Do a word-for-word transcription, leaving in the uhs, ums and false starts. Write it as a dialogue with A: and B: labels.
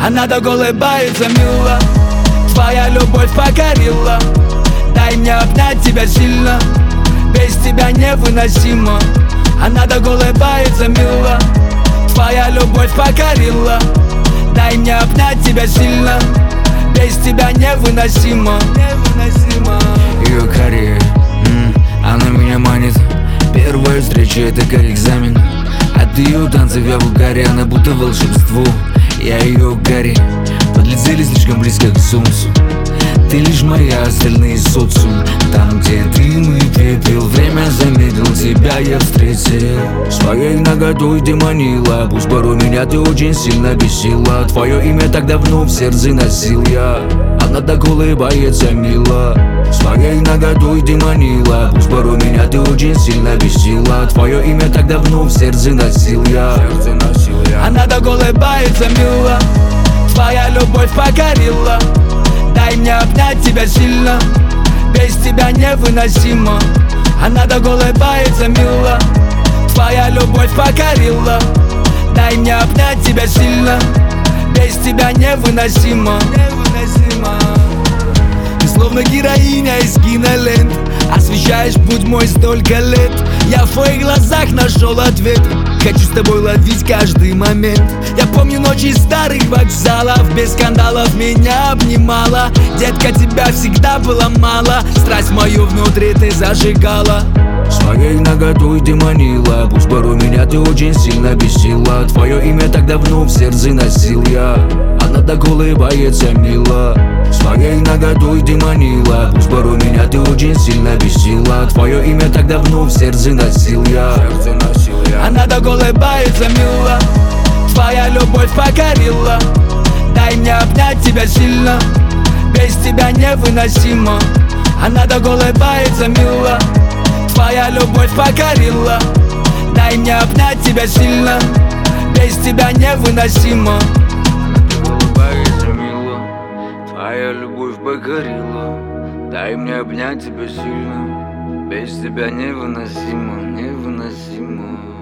A: Она так улыбается мило, твоя любовь покорила. Дай мне обнять тебя сильно, без тебя невыносимо. Она так улыбается мило, твоя любовь покорила. Дай мне обнять тебя сильно, без тебя невыносимо. Невыносимо.
B: Ее Корея, она меня манит. Первая встреча — это как экзамен. От ее танцев я в угаре, она будто волшебство. Я ее Гарри, подлетели слишком близко к солнцу. Ты лишь моя, остальные социум. Там, где дым и пепел, время замедлил, тебя я встретил. Своей наготой ты манила, пусть порой меня ты очень сильно бесила. Твое имя так давно в сердце носил я, она так улыбается мило. Своей наготой ты манила, пусть порой меня ты очень сильно бесила. Твое имя так давно в сердце носил я.
A: Она так улыбается мило, твоя любовь покорила. Дай мне обнять тебя сильно, без тебя невыносимо. Она так улыбается мило, твоя любовь покорила. Дай мне обнять тебя сильно, без тебя невыносимо. Невыносимо. Ты словно героиня из кинолент, освещаешь путь мой столько лет. Я в твоих глазах нашел ответ, хочу с тобой ловить каждый момент. Я помню ночи старых вокзалов, без скандалов меня обнимала. Детка, тебя всегда было мало, страсть мою внутри ты зажигала.
B: Своей наготой ты манила, пусть порой меня ты очень сильно бесила. Твое имя так давно в сердце носил я, она так улыбается мило. Своей наготой ты манила, пусть порой меня ты очень сильно бесила. Твое имя так давно в сердце носил я.
A: Она так улыбается мило, твоя любовь покорила. Дай мне обнять тебя сильно, без тебя невыносимо. Она так улыбается мило, твоя любовь покорила. Дай мне обнять тебя сильно, без тебя невыносимо.
B: Улыбается мило, твоя любовь покорила. Дай мне обнять тебя сильно, без тебя невыносимо, невыносимо.